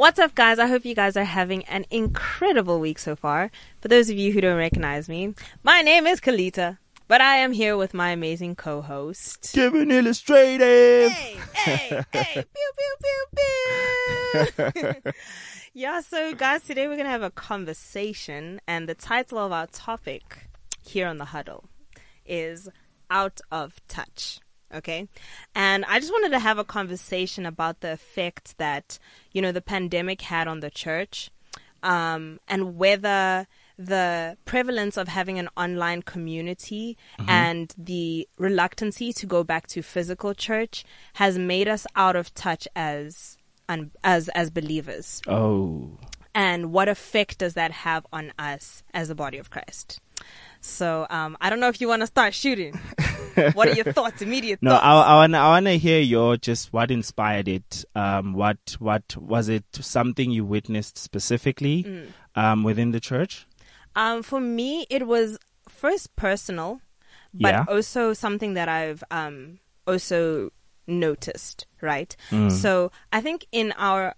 What's up, guys? I hope you guys are having an incredible week so far. For those of you who don't recognize me, my name is Kalita, but I am here with my amazing co-host, Kevin Illustrative. Hey, pew, pew, pew, pew. Yeah, so guys, today we're going to have a conversation, and the title of our topic here on The Huddle is Out of Touch. Okay. And I just wanted to have a conversation about the effect that, the pandemic had on the church, and whether the prevalence of having an online community and the reluctancy to go back to physical church has made us out of touch as believers. Oh. And what effect does that have on us as the body of Christ? So I don't know if you want to start shooting. What are your thoughts? Immediate thoughts? No, I want to hear what inspired it. What was it? Something you witnessed specifically within the church? For me, it was first personal, but also something that I've also noticed. Right. So I think in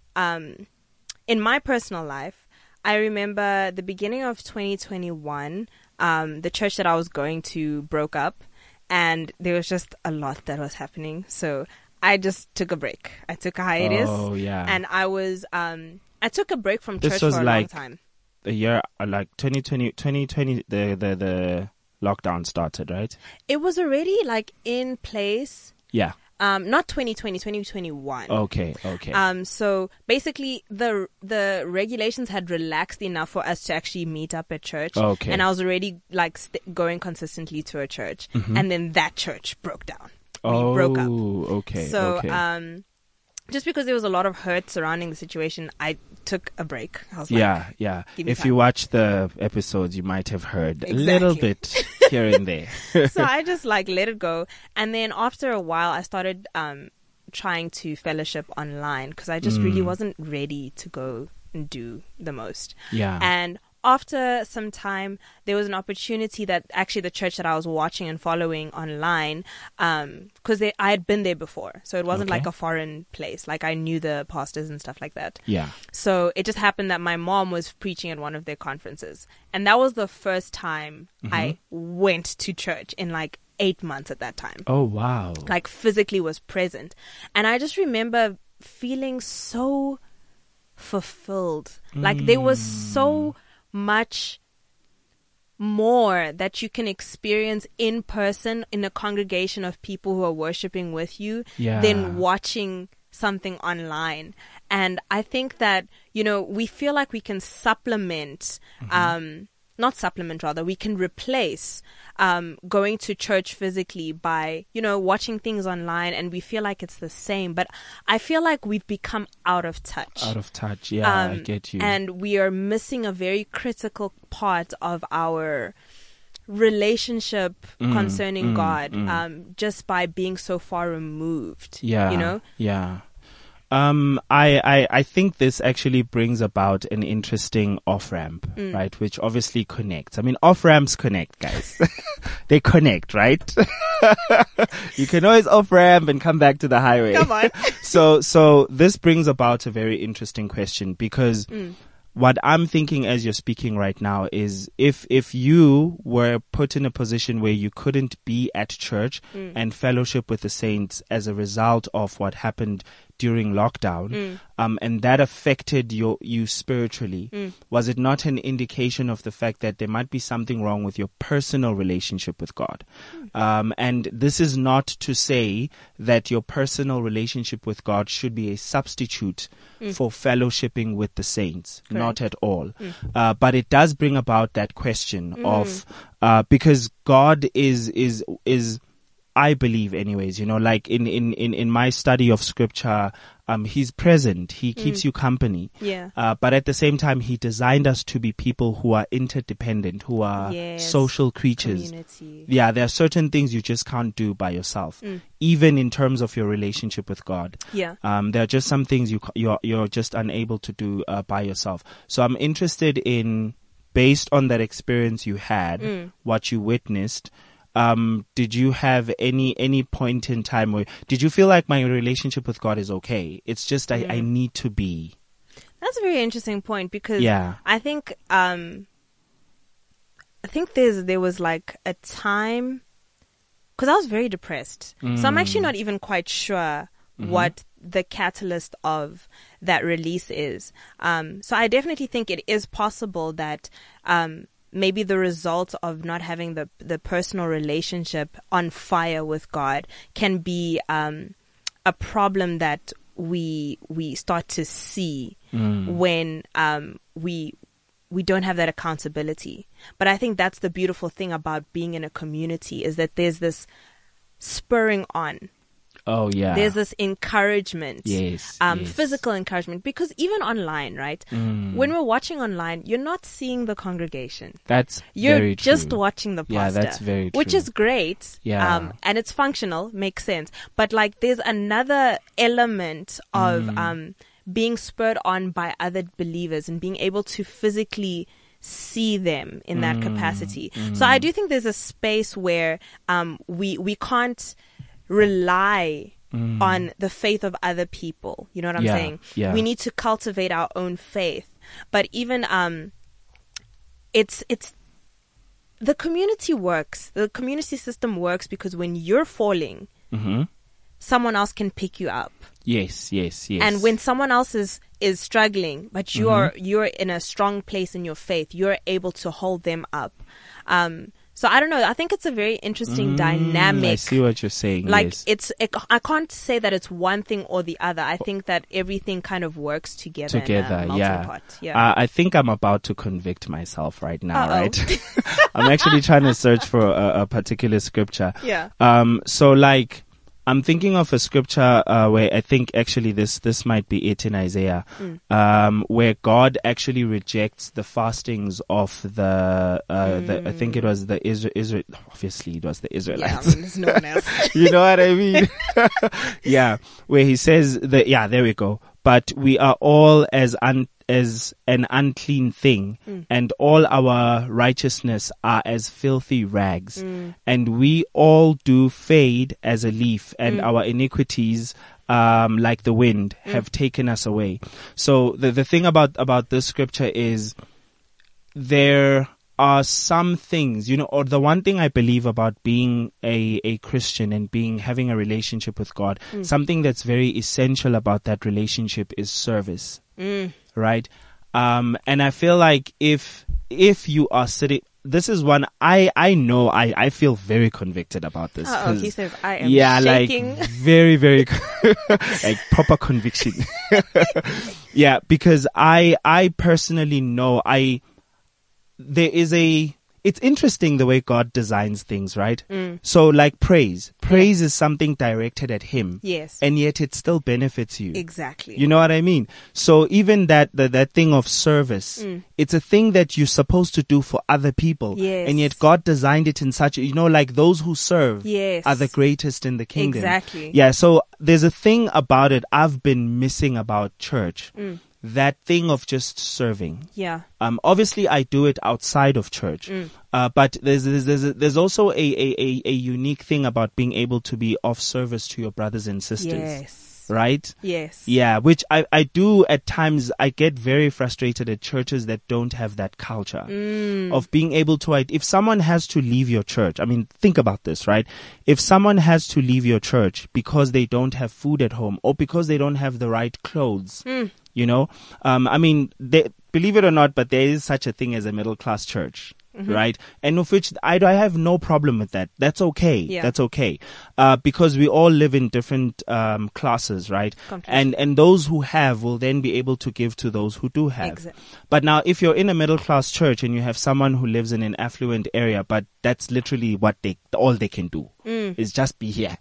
my personal life, I remember the beginning of 2021. The church that I was going to broke up, and there was just a lot that was happening. So I just took a break. I took a hiatus. Oh, yeah. And I took a break from church for a long time. The year, like 2020, the lockdown started, right? It was already in place. Yeah. Not 2020, 2021. Okay. So basically the regulations had relaxed enough for us to actually meet up at church. Okay. And I was already going consistently to a church. And then that church broke down. We broke up. Okay. So, okay. Just because there was a lot of hurt surrounding the situation, I took a break. I was yeah. If you watch the episodes, you might have heard a little bit here and there. So I just let it go. And then after a while, I started trying to fellowship online because I just really wasn't ready to go and do the most. Yeah. And after some time, there was an opportunity that actually the church that I was watching and following online, because I had been there before. So it wasn't like a foreign place. I knew the pastors and stuff like that. Yeah. So it just happened that my mom was preaching at one of their conferences. And that was the first time I went to church in 8 months at that time. Oh, wow. Physically was present. And I just remember feeling so fulfilled. There was so much more that you can experience in person in a congregation of people who are worshiping with you than watching something online. And I think that, we feel like we can we can replace going to church physically by, watching things online, and we feel like it's the same. But I feel like we've become out of touch. Out of touch, yeah, I get you. And we are missing a very critical part of our relationship concerning God, just by being so far removed. Yeah, yeah. I think this actually brings about an interesting off-ramp, right? Which obviously connects. I mean, off-ramps connect, guys. They connect, right? You can always off-ramp and come back to the highway. Come on. So this brings about a very interesting question, because what I'm thinking as you're speaking right now is if you were put in a position where you couldn't be at church and fellowship with the saints as a result of what happened during lockdown, and that affected you spiritually, was it not an indication of the fact that there might be something wrong with your personal relationship with God? And this is not to say that your personal relationship with God should be a substitute for fellowshipping with the saints. Correct. Not at all. But it does bring about that question of, because God is I believe anyways, in my study of scripture, he's present. He keeps you company. Yeah. But at the same time, he designed us to be people who are interdependent, who are social creatures. Community. Yeah, there are certain things you just can't do by yourself, even in terms of your relationship with God. Yeah. There are just some things you're just unable to do by yourself. So I'm interested in, based on that experience you had, what you witnessed, did you have any point in time where did you feel like my relationship with God is okay? It's just I need to be. that's a very interesting point because Yeah. I think there was like a time because I was very depressed. So I'm actually not even quite sure what the catalyst of that release is. So I definitely think it is possible that maybe the result of not having the personal relationship on fire with God can be a problem that we start to see when we don't have that accountability. But I think that's the beautiful thing about being in a community is that there's this spurring on. Oh, yeah. There's this encouragement. Yes. Physical encouragement. Because even online, right? When we're watching online, you're not seeing the congregation. That's You're very true. just watching the pastor. Yeah, that's very true. Which is great. Yeah. And it's functional, makes sense. But like there's another element of being spurred on by other believers and being able to physically see them in that capacity. So I do think there's a space where we can't rely on the faith of other people. You know what I'm saying? Yeah. We need to cultivate our own faith. But even it's the community works. The community system works because when you're falling, someone else can pick you up. Yes. And when someone else is struggling, but you're in a strong place in your faith, you're able to hold them up. So I don't know. I think it's a very interesting dynamic. I see what you're saying. Like yes. I can't say that it's one thing or the other. I think that everything kind of works together. In a melting pot. Yeah. I think I'm about to convict myself right now. Right? I'm actually trying to search for a particular scripture. Yeah. So like, I'm thinking of a scripture where I think actually this might be it in Isaiah, where God actually rejects the fastings of the I think it was the Israel. Obviously, it was the Israelites. Yeah, I mean, there's no one else. You know what I mean? Yeah, where he says that. Yeah, there we go. But we are all as an unclean thing, and all our righteousness are as filthy rags, and we all do fade as a leaf, and our iniquities, like the wind, have taken us away. So the thing about this scripture is there are some things, or the one thing I believe about being a Christian and having a relationship with God, something that's very essential about that relationship is service. Right? And I feel like if you are sitting, this is one I know I feel very convicted about this. He says I am shaking. Like very, very like proper conviction. Yeah, because I personally know it's interesting the way God designs things, right? So like praise is something directed at Him. Yes. And yet it still benefits you. Exactly. You know what I mean? So even that thing of service, it's a thing that you're supposed to do for other people. Yes. And yet God designed it in such, like those who serve are the greatest in the kingdom. Exactly. Yeah. So there's a thing about it I've been missing about church. That thing of just serving. Yeah. Obviously I do it outside of church. But there's also a unique thing about being able to be of service to your brothers and sisters. Yes. Right? Yes. Yeah, which I do at times. I get very frustrated at churches that don't have that culture of being able to, if someone has to leave your church, I mean, think about this, right? If someone has to leave your church because they don't have food at home or because they don't have the right clothes, I mean, believe it or not, but there is such a thing as a middle class church. Right? And of which I have no problem with that. That's okay. Yeah. That's okay. Because we all live in different classes, right? Completely. And those who have will then be able to give to those who do have. Exactly. But now if you're in a middle class church and you have someone who lives in an affluent area, but that's literally what all they can do is just be here.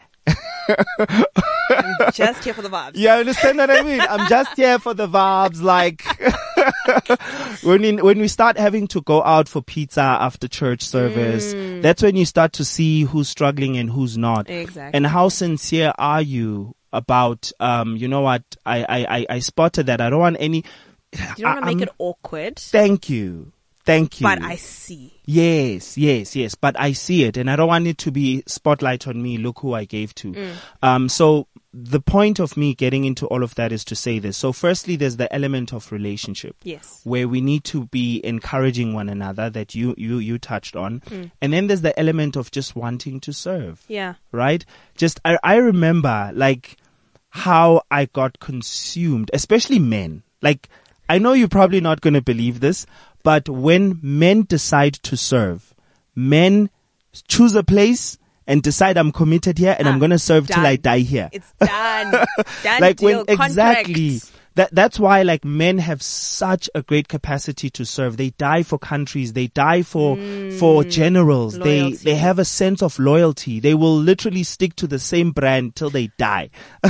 I'm just here for the vibes. Yeah, understand what I mean? I'm just here for the vibes. Like when we start having to go out for pizza after church service, that's when you start to see who's struggling and who's not. Exactly. And how sincere are you about, you know what? I spotted that. I don't want any. You don't want to make it awkward. Thank you. Thank you. But I see. Yes. But I see it, and I don't want it to be spotlight on me. Look who I gave to. So the point of me getting into all of that is to say this. So firstly, there's the element of relationship. Yes. Where we need to be encouraging one another that you touched on. And then there's the element of just wanting to serve. Yeah. Right? Just, I remember like how I got consumed, especially men. Like, I know you're probably not going to believe this, but when men decide to serve, men choose a place and decide I'm committed here and I'm going to serve till I die here. It's done. Done Like deal. when exactly. That's why like men have such a great capacity to serve. They die for countries. They die for generals. Loyalty. They have a sense of loyalty. They will literally stick to the same brand till they die.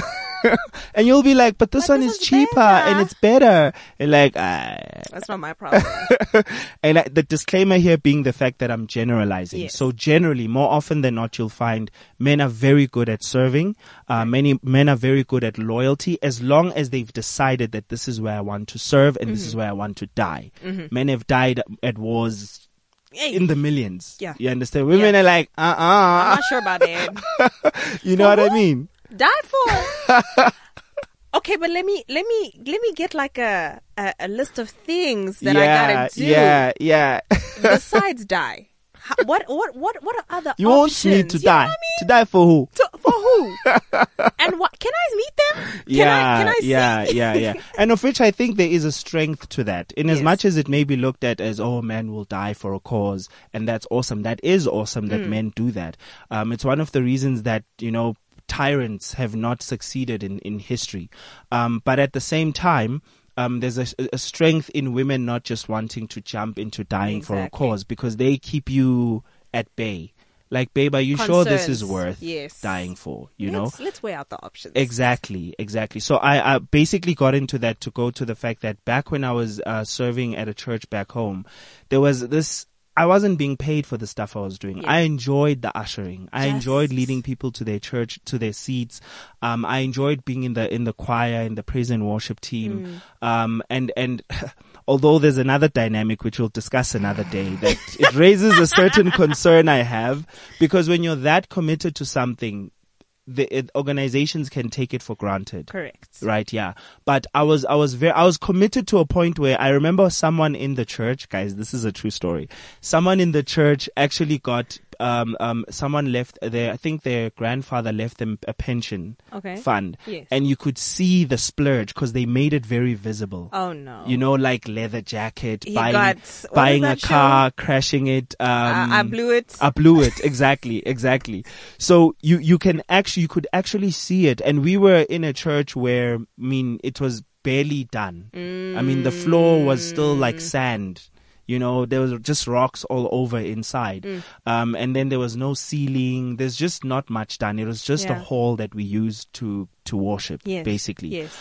And you'll be like, but this one is cheaper and it's better. And like, that's not my problem. And the disclaimer here being the fact that I'm generalizing. Yes. So generally, more often than not, you'll find men are very good at serving. Many men are very good at loyalty as long as they've decided that this is where I want to serve and this is where I want to die. Men have died at wars in the millions. Yeah. You understand? Women are like, I'm not sure about that. You know what I mean? Die for. Okay, but let me get like a list of things that I gotta do. Yeah. Besides die. What are other You options? want me to You know die? what I mean? To die for who? For who? And what? Can I meet them? Can I see? Yeah. And of which I think there is a strength to that. In as Yes. much as it may be looked at as, oh, man will die for a cause, and that's awesome. That is awesome that men do that. It's one of the reasons that, tyrants have not succeeded in history. But at the same time, there's a strength in women not just wanting to jump into dying for a cause, because they keep you at bay. Like, babe, are you sure this is worth dying for? Let's weigh out the options. Exactly. So I basically got into that to go to the fact that back when I was serving at a church back home, there was this. I wasn't being paid for the stuff I was doing. I enjoyed the ushering. I enjoyed leading people to their church, to their seats. I enjoyed being in the choir, in the praise and worship team. And although there's another dynamic which we'll discuss another day, that it raises a certain concern I have, because when you're that committed to something, organizations can take it for granted. Correct. Right, yeah. But I was committed to a point where I remember someone in the church, guys, this is a true story. Someone in the church actually got, someone left I think their grandfather left them a pension fund. Yes. And you could see the splurge because they made it very visible. Oh no. Like leather jacket, buying a car, crashing it. I blew it. Exactly. So you could actually see it. And we were in a church where, it was barely done. The floor was still like sand. There was just rocks all over inside. And then there was no ceiling. There's just not much done. It was just a hall that we used to worship, basically. Yes.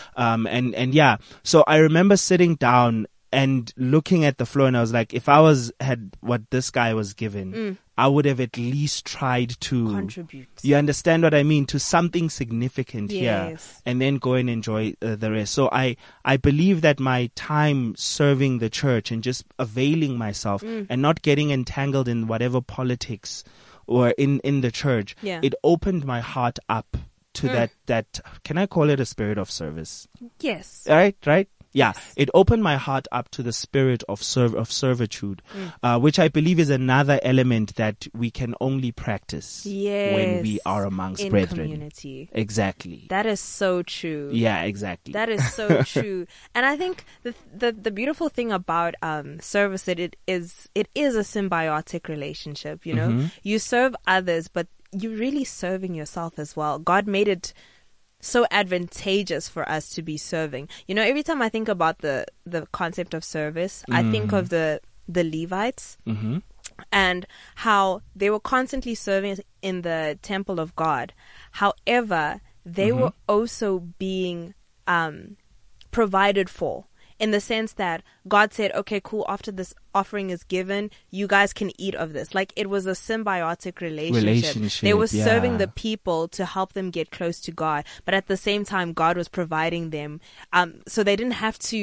So I remember sitting down and looking at the floor, and I was like, if I had what this guy was given, I would have at least tried to contribute. You understand what I mean? To something significant here, and then go and enjoy the rest. So I believe that my time serving the church and just availing myself and not getting entangled in whatever politics or in the church, it opened my heart up to that. Can I call it a spirit of service? Yes. Right. Yeah, it opened my heart up to the spirit of servitude, which I believe is another element that we can only practice when we are amongst brethren. Community. Exactly. That is so true. Yeah, exactly. That is so true. And I think the beautiful thing about service, that it is a symbiotic relationship. You serve others, but you're really serving yourself as well. God made it so advantageous for us to be serving. Every time I think about the concept of service, I think of the Levites and how they were constantly serving in the temple of God. However, they were also being provided for, in the sense that God said, okay, cool, after this offering is given, you guys can eat of this. Like, it was a symbiotic relationship. They were serving the people to help them get close to God, but at the same time, God was providing them. So they didn't have to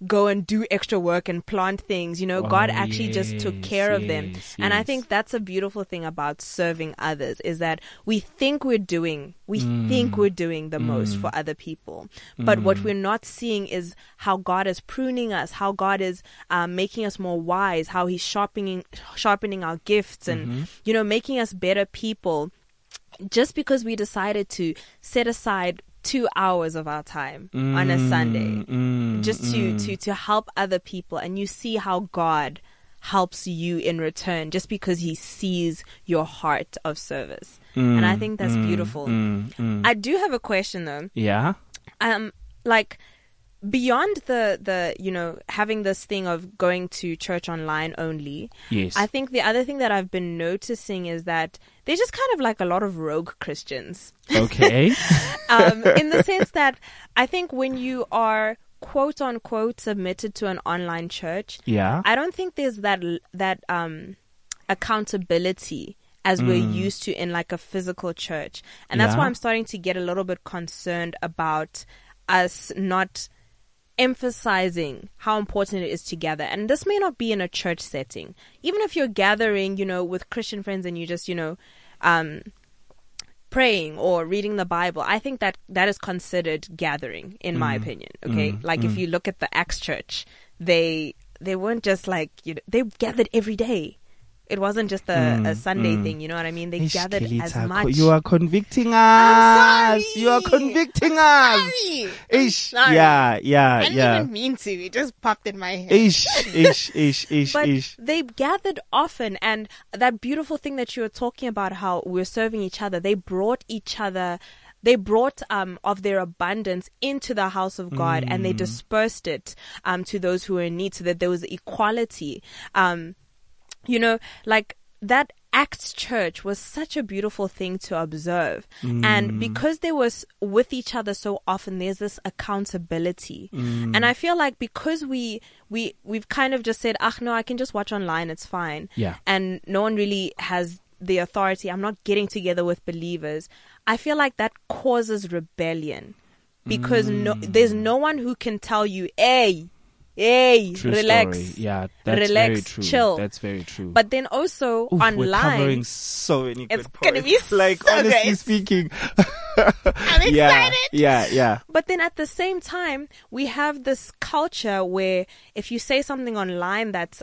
go and do extra work and plant things. You know, God actually just took care of them. And I think that's a beautiful thing about serving others, is that we think we're doing the most for other people. But what we're not seeing is how God is pruning us, how God is making us more wise, how he's sharpening our gifts and, you know, making us better people, just because we decided to set aside 2 hours of our time on a Sunday just to help other people. And you see how God helps you in return just because he sees your heart of service. And I think that's beautiful. I do have a question though. Yeah. Like, beyond the you know, having this thing of going to church online only, yes, I think the other thing that I've been noticing is that there's just kind of like a lot of rogue Christians. Okay. In the sense that I think when you are quote unquote submitted to an online church, yeah, I don't think there's that accountability as we're used to in like a physical church. And that's why I'm starting to get a little bit concerned about us not emphasizing how important it is to gather. And this may not be in a church setting. Even if you're gathering, you know, with Christian friends and you just, you know, praying or reading the Bible, I think that is considered gathering, in my opinion. Okay. If you look at the Acts church, they weren't just like, you know, they gathered every day. It wasn't just a Sunday thing, you know what I mean? They gathered as much. You are convicting us. I'm sorry. You are convicting us. Sorry. Ish. Sorry. Yeah. I didn't even mean to. It just popped in my head. Ish. But they gathered often, and that beautiful thing that you were talking about, how we're serving each other, they brought each other. They brought of their abundance into the house of God, and they dispersed it to those who were in need, so that there was equality. You know, like that Acts church was such a beautiful thing to observe. And because they were with each other so often, there's this accountability. And I feel like because we've kind of just said, no, I can just watch online, it's fine. Yeah. And no one really has the authority. I'm not getting together with believers. I feel like that causes rebellion, because there's no one who can tell you, true relax. Story. Yeah, that's relax, very true. chill. That's very true. But then also online, we're covering so many good it's gonna be points. Like, so honestly great. speaking, I'm excited. Yeah. But then at the same time, we have this culture where if you say something online that's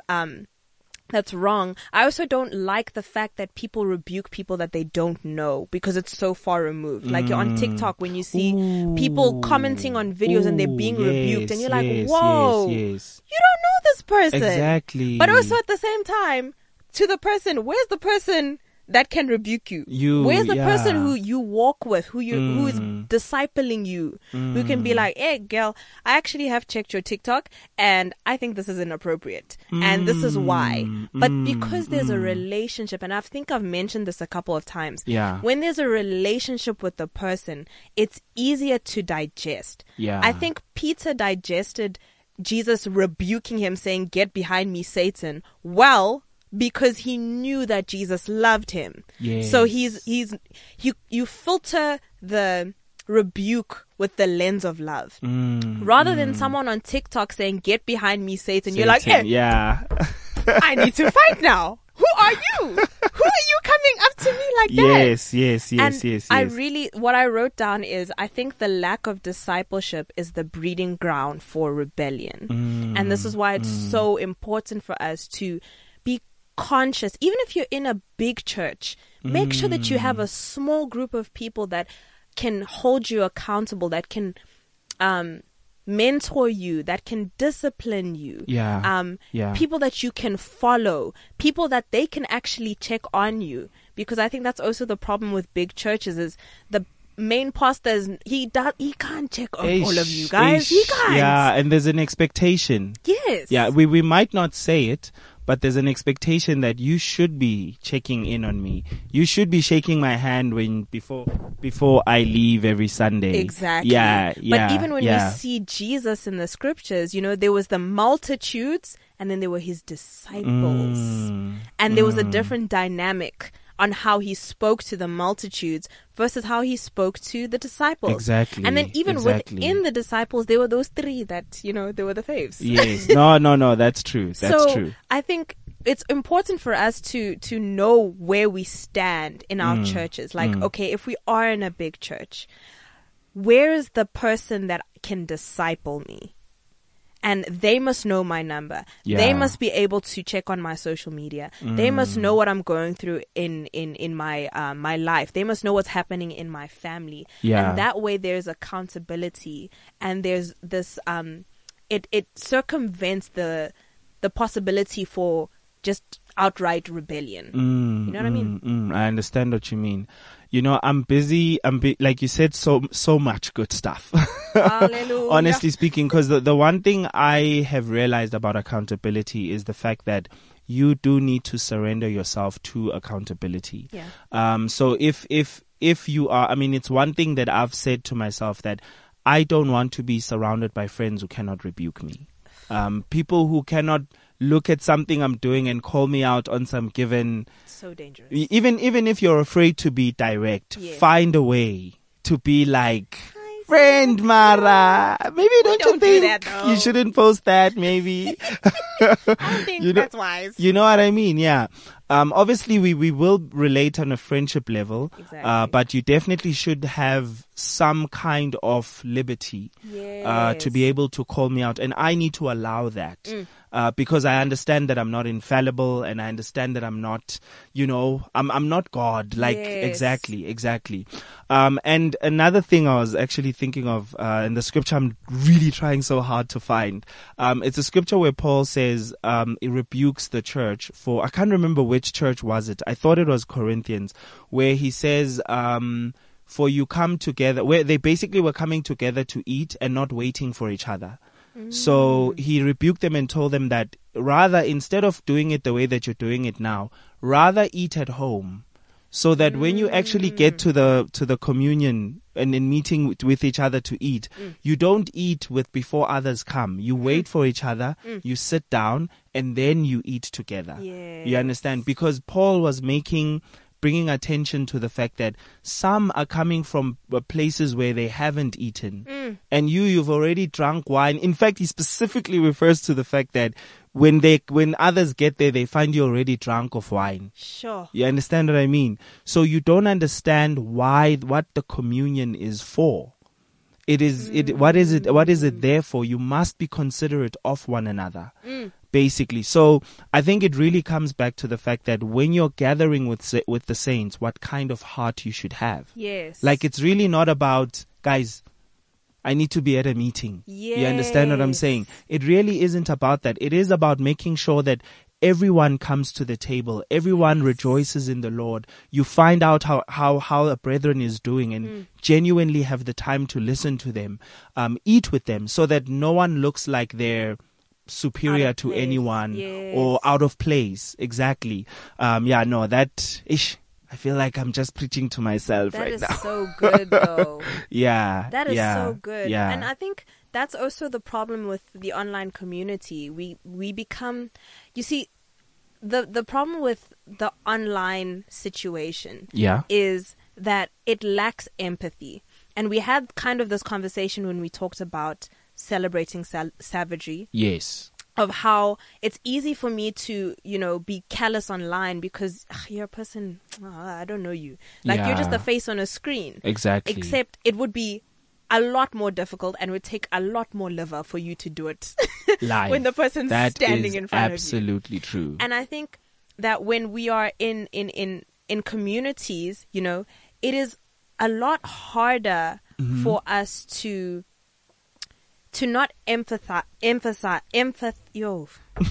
wrong, I also don't like the fact that people rebuke people that they don't know, because it's so far removed. Like, you're on TikTok, when you see people commenting on videos and they're being rebuked, and you're like, whoa, you don't know this person. Exactly. But also at the same time, to the person, where's the person that can rebuke you? Where's the person who you walk with, who is discipling you, who can be like, hey girl, I actually have checked your TikTok and I think this is inappropriate and this is why. But because there's a relationship, and I think I've mentioned this a couple of times, when there's a relationship with the person, it's easier to digest. I think Peter digested Jesus rebuking him, saying, get behind me, Satan, because he knew that Jesus loved him. So you filter the rebuke with the lens of love, rather than someone on TikTok saying, get behind me, Satan. You're like, hey, I need to fight now. Who are you? Who are you coming up to me like that? Yes. I really, what I wrote down is, I think the lack of discipleship is the breeding ground for rebellion. And this is why it's so important for us to be conscious. Even if you're in a big church, make sure that you have a small group of people that can hold you accountable, that can mentor you, that can discipline you. People that you can follow, people that they can actually check on you. Because I think that's also the problem with big churches, is the main pastor he can't check on all of you guys. He can't. Yeah, and there's an expectation. Yes. Yeah, we might not say it, but there's an expectation that you should be checking in on me. You should be shaking my hand before I leave every Sunday. Exactly. But even when we see Jesus in the scriptures, you know, there was the multitudes and then there were his disciples. And there was a different dynamic on how he spoke to the multitudes versus how he spoke to the disciples. Exactly. And then even within the disciples, there were those three that, they were the faves. Yes. No, that's true. That's true. I think it's important for us to know where we stand in our churches. Like, okay, if we are in a big church, where is the person that can disciple me? And they must know my number. Yeah. They must be able to check on my social media. They must know what I'm going through in my my life. They must know what's happening in my family. Yeah. And that way there's accountability, and there's this it circumvents the possibility for just outright rebellion. You know what I mean? I understand what you mean. I'm busy. Like you said, so much good stuff. Hallelujah. Honestly speaking, because the one thing I have realized about accountability is the fact that you do need to surrender yourself to accountability. Yeah. So if you are, it's one thing that I've said to myself, that I don't want to be surrounded by friends who cannot rebuke me. People who cannot look at something I'm doing and call me out on some given. So dangerous. Even if you're afraid to be direct, Yeah. find a way to be like, friend Mara, maybe don't you do think that, though. you shouldn't post that? Maybe. I don't think that's wise. You know what I mean? Yeah. Obviously we will relate on a friendship level, Exactly. but you definitely should have some kind of liberty, to be able to call me out. And I need to allow that, because I understand that I'm not infallible, and I understand that I'm not, I'm not God. Like, Yes. exactly. And another thing I was actually thinking of, in the scripture I'm really trying so hard to find, it's a scripture where Paul says, it rebukes the church for, I can't remember which church was it. I thought it was Corinthians, where he says, for you come together, where they basically were coming together to eat and not waiting for each other. So he rebuked them and told them that rather, instead of doing it the way that you're doing it now, rather eat at home, so that when you actually get to the communion and in meeting with each other to eat, you don't eat before others come. You wait for each other, you sit down, and then you eat together. Yes. You understand? Because Paul was bringing attention to the fact that some are coming from places where they haven't eaten, and you've already drunk wine. In fact, he specifically refers to the fact that when others get there, they find you already drunk of wine. Sure. You understand what I mean? So you don't understand what the communion is for. What is it there for? You must be considerate of one another. Basically. So I think it really comes back to the fact that when you're gathering with the saints, what kind of heart you should have. Yes. Like, it's really not about, guys, I need to be at a meeting. You understand what I'm saying? It really isn't about that. It is about making sure that everyone comes to the table. Everyone rejoices in the Lord. You find out how a brethren is doing, and genuinely have the time to listen to them, eat with them, so that no one looks like they're superior to anyone or out of place. Exactly. I feel like I'm just preaching to myself right now. That is so good, though. Yeah. That is so good. Yeah. And I think that's also the problem with the online community. We become, you see, the problem with the online situation is that it lacks empathy. And we had kind of this conversation when we talked about celebrating savagery. Yes. Of how it's easy for me to, be callous online because you're a person, I don't know you. Like, you're just a face on a screen. Exactly. Except it would be a lot more difficult and would take a lot more liver for you to do it live when the person's standing in front of you. Absolutely true. And I think that when we are in communities, it is a lot harder for us to not emphasize. Yo.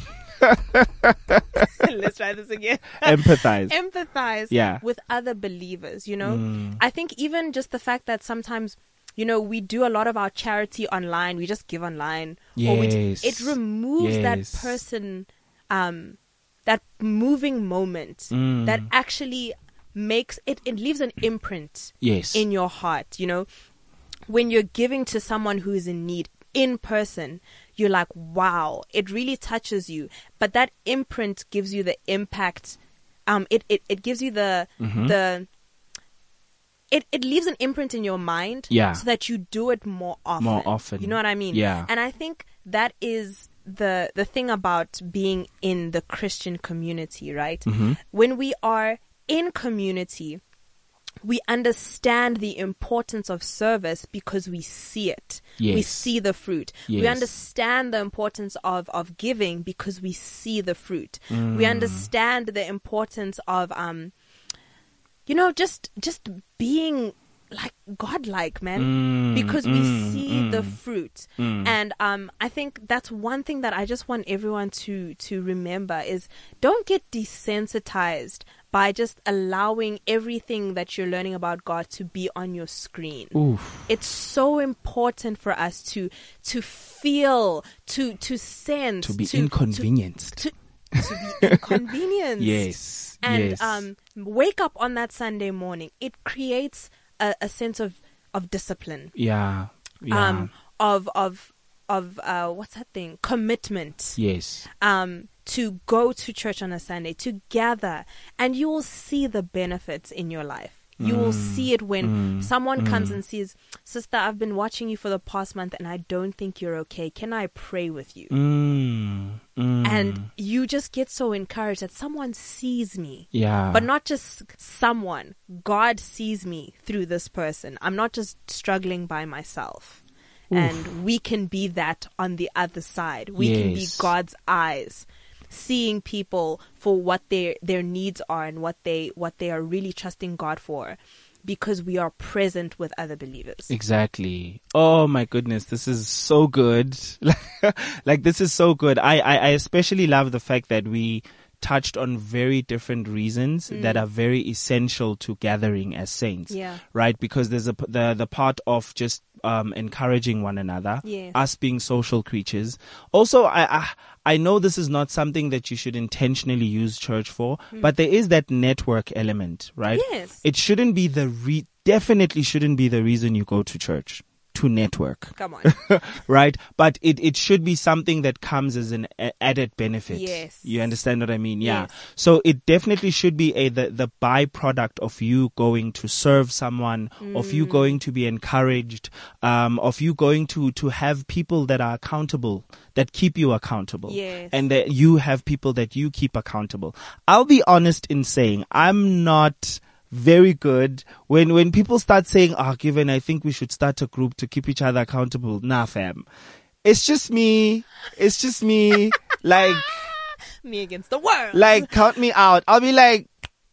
Let's try this again. Empathize with other believers, I think even just the fact that sometimes, we do a lot of our charity online, we just give online. Yes. It removes that person, that moving moment that actually makes it leaves an imprint in your heart, when you're giving to someone who is in need in person, you're like, wow, it really touches you. But that imprint gives you the impact it gives you the it leaves an imprint in your mind, so that you do it more often. You know what I mean? Yeah. And I think that is the thing about being in the Christian community, right? When we are in community, we understand the importance of service because we see it. Yes. We see the fruit. Yes. We understand the importance of giving because we see the fruit. We understand the importance of just being like godlike, man, because we see the fruit. And I think that's one thing that I just want everyone to remember is don't get desensitized by just allowing everything that you're learning about God to be on your screen. Oof. It's so important for us to feel, to sense, to be inconvenienced. To be inconvenienced. Yes. And yes. Wake up on that Sunday morning. It creates a sense of discipline. Yeah. Yeah. Of what's that thing? Commitment. Yes. To go to church on a Sunday, to gather, and you will see the benefits in your life. You will see it when someone comes and says, "Sister, I've been watching you for the past month and I don't think you're okay. Can I pray with you?" And you just get so encouraged that someone sees me. Yeah. But not just someone. God sees me through this person. I'm not just struggling by myself. Oof. And we can be that on the other side. We can be God's eyes, seeing people for what their needs are and what they are really trusting God for, because we are present with other believers. Exactly. Oh my goodness, this is so good. Like this is so good. I especially love the fact that we touched on very different reasons that are very essential to gathering as saints. Yeah. Right? Because there's the part of just encouraging one another, yes. us being social creatures. Also, I know this is not something that you should intentionally use church for, but there is that network element, right? Yes. It shouldn't be definitely shouldn't be the reason you go to church. To network. Come on. Right? But it should be something that comes as an added benefit. Yes. You understand what I mean? Yeah. Yes. So it definitely should be the byproduct of you going to serve someone, of you going to be encouraged, of you going to have people that are accountable, that keep you accountable. Yes. And that you have people that you keep accountable. I'll be honest in saying I'm not very good when people start saying, Given, I think we should start a group to keep each other accountable. Nah, fam. It's just me. Like, me against the world. Like, count me out. I'll be like,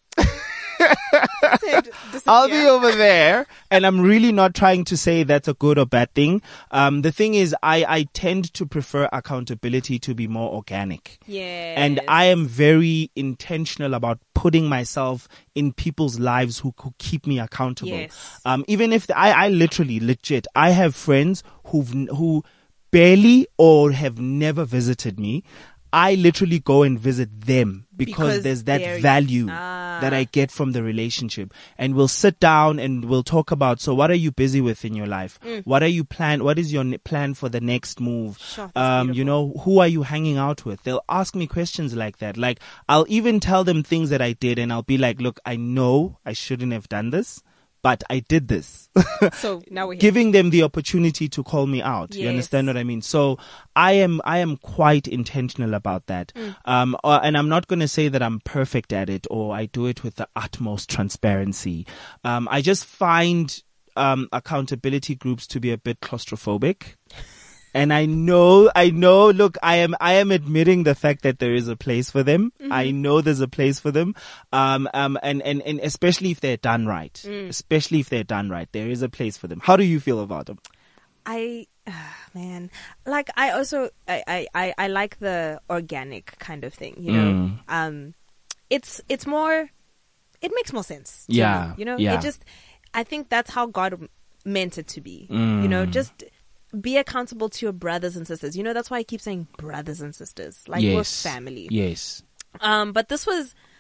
I'll be over there, and I'm really not trying to say that's a good or bad thing. The thing is, I tend to prefer accountability to be more organic. Yeah. And I am very intentional about putting myself in people's lives who keep me accountable. Yes. Even if I literally, legit, I have friends who barely or have never visited me. I literally go and visit them because there's that value that I get from the relationship. And we'll sit down and we'll talk about, so what are you busy with in your life? What is your plan for the next move? Sure, who are you hanging out with? They'll ask me questions like that. Like, I'll even tell them things that I did and I'll be like, look, I know I shouldn't have done this, but I did this. So now we're here. Giving them the opportunity to call me out. Yes. You understand what I mean? So I am quite intentional about that. And I'm not going to say that I'm perfect at it or I do it with the utmost transparency. I just find accountability groups to be a bit claustrophobic. And I know, look, I am admitting the fact that there is a place for them. I know there's a place for them. And especially if they're done right. Especially if they're done right. There is a place for them. How do you feel about them? Man, like I also, I like the organic kind of thing, you know? It's more, it makes more sense. Yeah. Me, you know? Yeah. I think that's how God meant it to be. You know, just be accountable to your brothers and sisters. You know, that's why I keep saying brothers and sisters. Like, we're family. Yes. But this was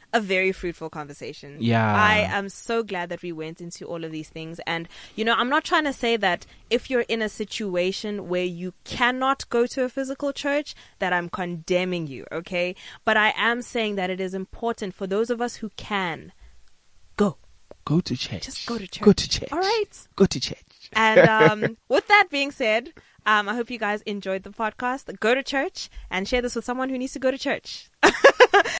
a very fruitful conversation. Yeah. I am so glad that we went into all of these things. And, I'm not trying to say that if you're in a situation where you cannot go to a physical church, that I'm condemning you, okay? But I am saying that it is important for those of us who can go. Go to church. Just go to church. Go to church. All right. Go to church. And with that being said, I hope you guys enjoyed the podcast. Go to church and share this with someone who needs to go to church.